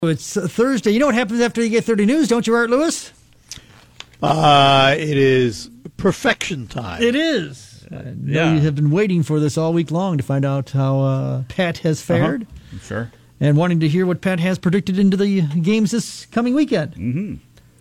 It's Thursday. You know what happens after you get 30 News, don't you, Art Lewis? It is perfection time. It is. You have been waiting for this all week long to find out how Pat has fared. Sure. And wanting to hear what Pat has predicted into the games this coming weekend. Mm-hmm.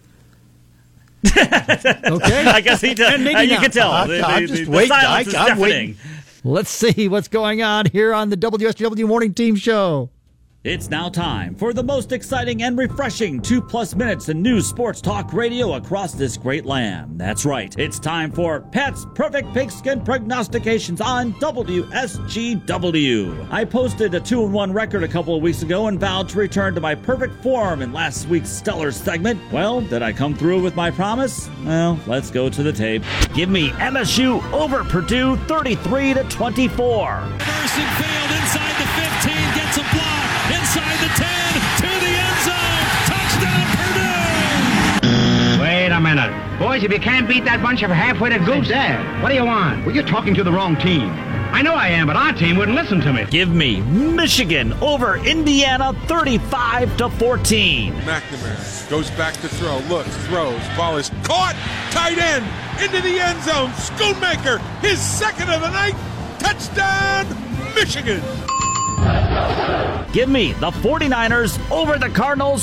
Okay. I guess he does. And maybe you not. can tell. I'm just the waiting. silence is I'm deafening. waiting. Let's see what's going on here on the WSW Morning Team Show. It's now time for the most exciting and refreshing 2+ minutes in news, sports, talk, radio across this great land. That's right. It's time for Pat's Perfect Pigskin Prognostications on WSGW. I posted a 2-1 record a couple of weeks ago and vowed to return to my perfect form in last week's Stellar segment. Well, did I come through with my promise? Well, let's go to the tape. Give me MSU over Purdue 33-24. Person failed inside the 15, gets a block. Inside the 10, to the end zone. Touchdown, Purdue! Wait a minute. Boys, if you can't beat that bunch of half-witted goofs, Dad, what do you want? Well, you're talking to the wrong team. I know I am, but our team wouldn't listen to me. Give me Michigan over Indiana 35-14. McNamara goes back to throw, looks, throws, ball is caught, tight end, into the end zone. Schoonmaker, his second of the night, touchdown, Michigan. Give me the 49ers over the Cardinals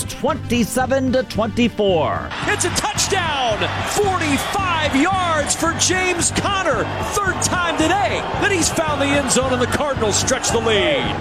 27-24. It's a touchdown! 45 yards for James Conner. Third time today that he's found the end zone and the Cardinals stretch the lead.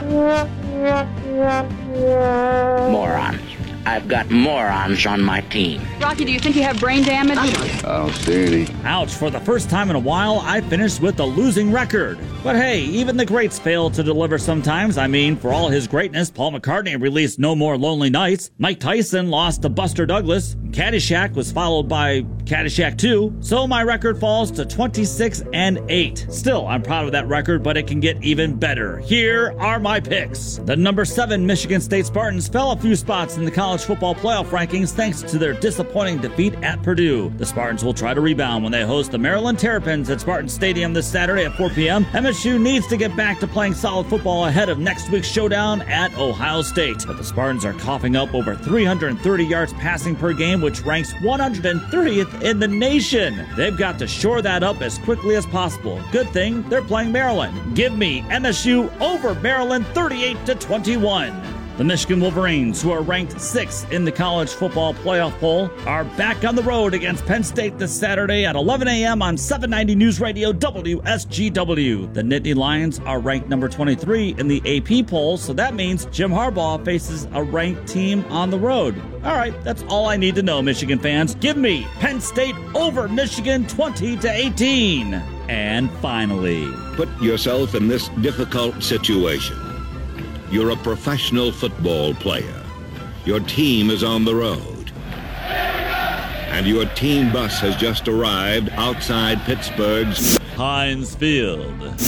Morons. I've got morons on my team. Rocky, do you think you have brain damage? I don't see any. Ouch, for the first time in a while, I finished with a losing record. But hey, even the greats fail to deliver sometimes. I mean, for all his greatness, Paul McCartney released No More Lonely Nights. Mike Tyson lost to Buster Douglas. Caddyshack was followed by Caddyshack 2. So my record falls to 26-8. Still, I'm proud of that record, but it can get even better. Here are my picks. The number 7 Michigan State Spartans fell a few spots in the college football playoff rankings thanks to their disappointing defeat at Purdue. The Spartans will try to rebound when they host the Maryland Terrapins at Spartan Stadium this Saturday at 4 p.m. MSU needs to get back to playing solid football ahead of next week's showdown at Ohio State. But the Spartans are coughing up over 330 yards passing per game, which ranks 130th in the nation. They've got to shore that up as quickly as possible. Good thing they're playing Maryland. Give me MSU over Maryland 38-21. The Michigan Wolverines, who are ranked 6th in the college football playoff poll, are back on the road against Penn State this Saturday at 11 a.m. on 790 News Radio WSGW. The Nittany Lions are ranked number 23 in the AP poll, so that means Jim Harbaugh faces a ranked team on the road. All right, that's all I need to know, Michigan fans. Give me Penn State over Michigan 20-18. And finally, put yourself in this difficult situation. You're a professional football player. Your team is on the road. And your team bus has just arrived outside Pittsburgh's Heinz Field.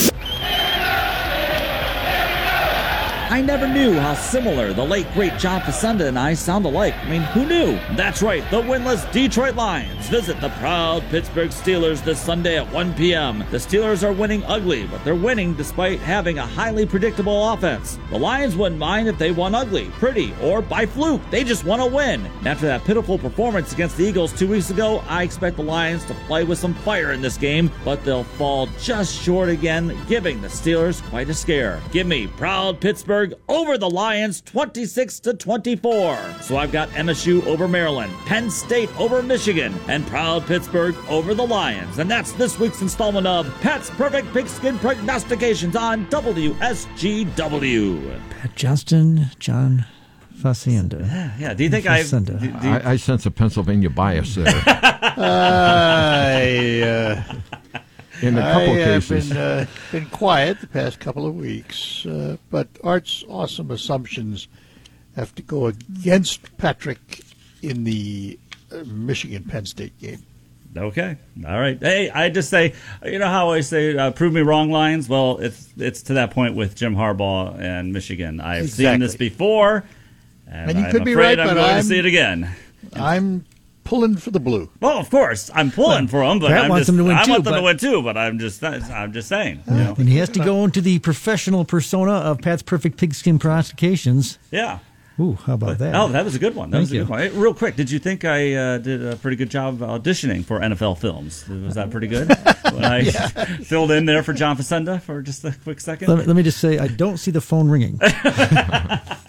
I never knew how similar the late, great John Facenda and I sound alike. I mean, who knew? That's right, the winless Detroit Lions visit the proud Pittsburgh Steelers this Sunday at 1 p.m. The Steelers are winning ugly, but they're winning despite having a highly predictable offense. The Lions wouldn't mind if they won ugly, pretty, or by fluke. They just want to win. After that pitiful performance against the Eagles 2 weeks ago, I expect the Lions to play with some fire in this game, but they'll fall just short again, giving the Steelers quite a scare. Give me proud Pittsburgh over the Lions 26-24. So I've got MSU over Maryland, Penn State over Michigan, and proud Pittsburgh over the Lions. And that's this week's installment of Pat's Perfect Pigskin Prognostications on WSGW. Pat Johnston, John Facenda. Yeah. Do you think I sense a Pennsylvania bias there. In a couple cases. I've been quiet the past couple of weeks, but Art's awesome assumptions have to go against Patrick in the Michigan-Penn State game. Okay. All right. Hey, I just say, you know how I say, prove me wrong, Lions? Well, it's to that point with Jim Harbaugh and Michigan. I've seen this before, and you I'm could be afraid right, I'm but going to see it again. I'm pulling for the blue. Well, of course, I'm pulling for them, but Pat wants them to win I too, want them to win too. But I'm just saying. You know. And he has to go into the professional persona of Pat's Perfect Pigskin Prognostications. Yeah. Ooh, how about that? Oh, that was a good one. Thank you. Good one. Real quick, did you think I did a pretty good job auditioning for NFL films? Was that pretty good? When I filled in there for John Facenda for just a quick second? Let me just say, I don't see the phone ringing.